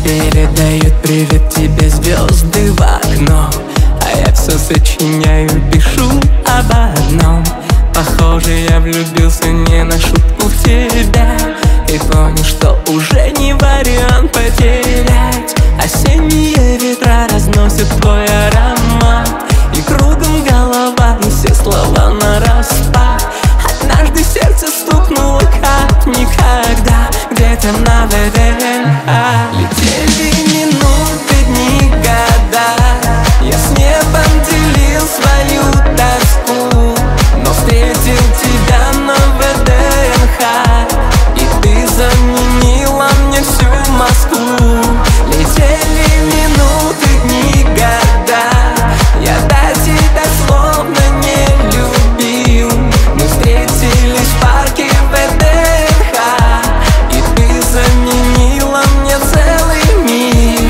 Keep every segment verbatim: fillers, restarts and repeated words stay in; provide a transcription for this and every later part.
Передают привет тебе звезды в окно, а я все сочиняю, пишу об одном. Похоже, я влюбился не на шутку в тебя и понял, что уже не вариант потерять. Осенние ветра разносят твой аромат, и кругом голова, и все слова нараспад. Однажды сердце стукнуло как никогда, где-то на ВДНХ. Летели минуты, дни, года, я с небом делил свою тоску, но встретил тебя на ВДНХ, и ты заменила мне всю Москву. Летели минуты, дни, года, я до тебя словно не любил. Мы встретились в парке ВДНХ, и ты заменила мне целый мир.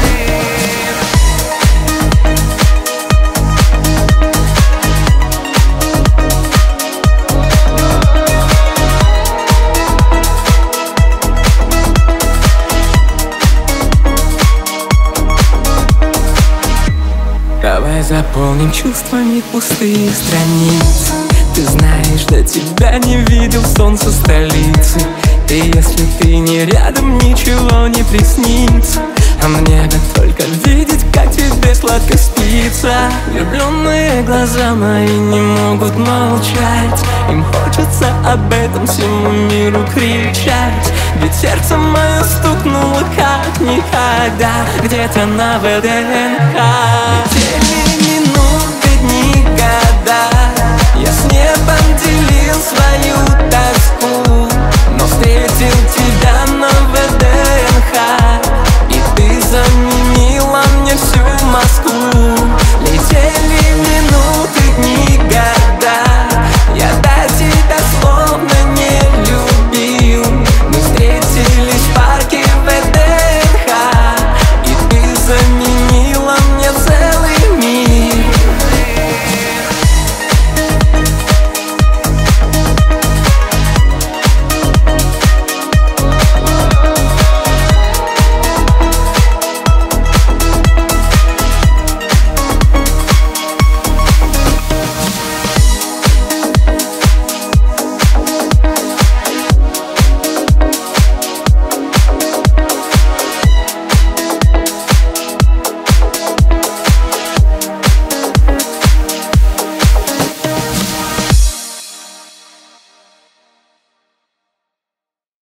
Давай заполним чувствами пустые страницы. Ты знаешь, до тебя не видел солнца столицы, и если ты не рядом, ничего не приснится. А мне бы только видеть, как тебе сладко спится. Влюбленные глаза мои не могут молчать, им хочется об этом всему миру кричать. Ведь сердце мое стукнуло как никогда, где-то на ВДНХ. Летели минуты, дни, года, я с небом делил свою